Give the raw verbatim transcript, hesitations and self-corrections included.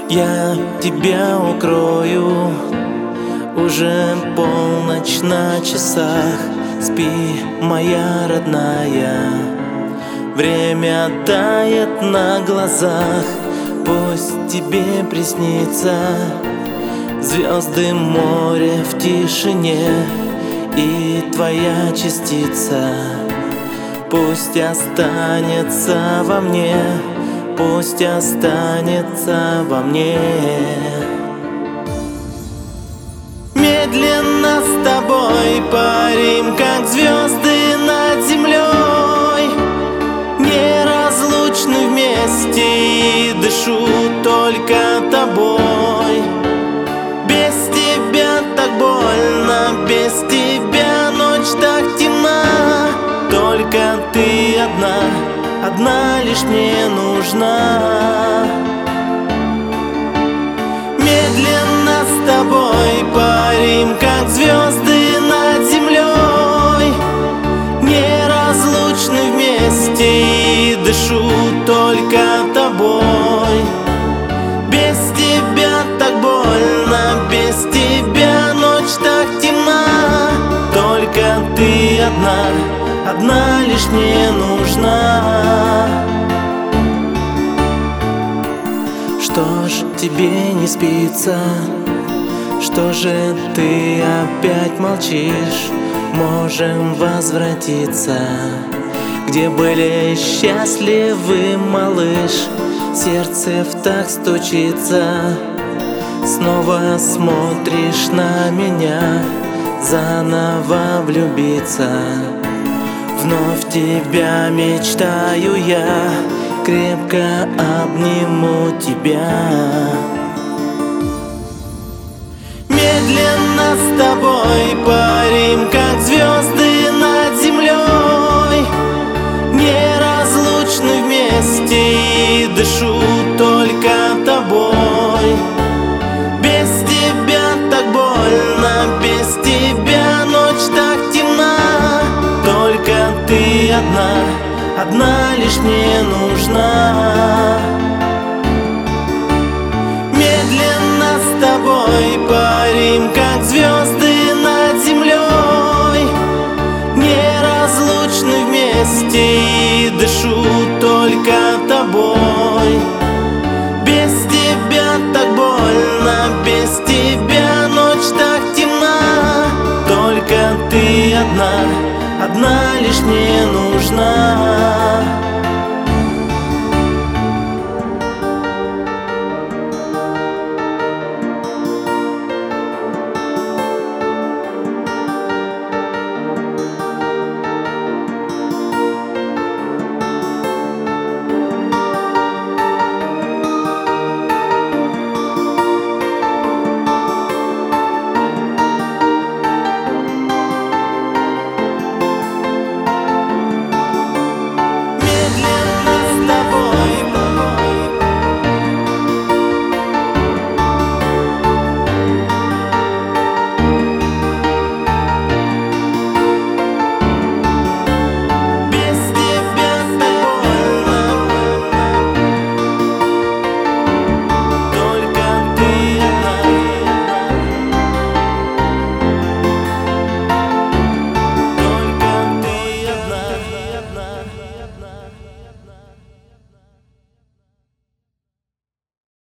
Я тебя укрою, уже полночь на часах. Спи, моя родная, время тает на глазах. Пусть тебе приснится звезды, море в тишине и твоя частица. Пусть останется во мне, пусть останется во мне. Медленно с тобой парим, как звезды над землей, неразлучны вместе и дышу только тобой. Без тебя так больно, без тебя ночь так темна. Только ты одна, одна лишь мне нужна. Медленно с тобой парим, как звезды над землей, неразлучны вместе и дышу только тобой. Без тебя так больно, без тебя ночь так темна. Только ты одна, одна лишь мне нужна. Что ж тебе не спится? Что же ты опять молчишь? Можем возвратиться, где были счастливы, малыш. Сердце в так стучится. Снова смотришь на меня, заново влюбиться. Вновь тебя мечтаю я, крепко обниму тебя. Медленно с тобой парим, как звезды над землей, неразлучны вместе и дышу только тобой. Без тебя так больно, без тебя ночь так темна. Только ты одна, одна лишь мне нужна. Медленно с тобой парим, как звезды над землей, неразлучны вместе и дышу только тобой. Без тебя так больно, без тебя ночь так темна. Только ты одна, одна лишь мне нужна.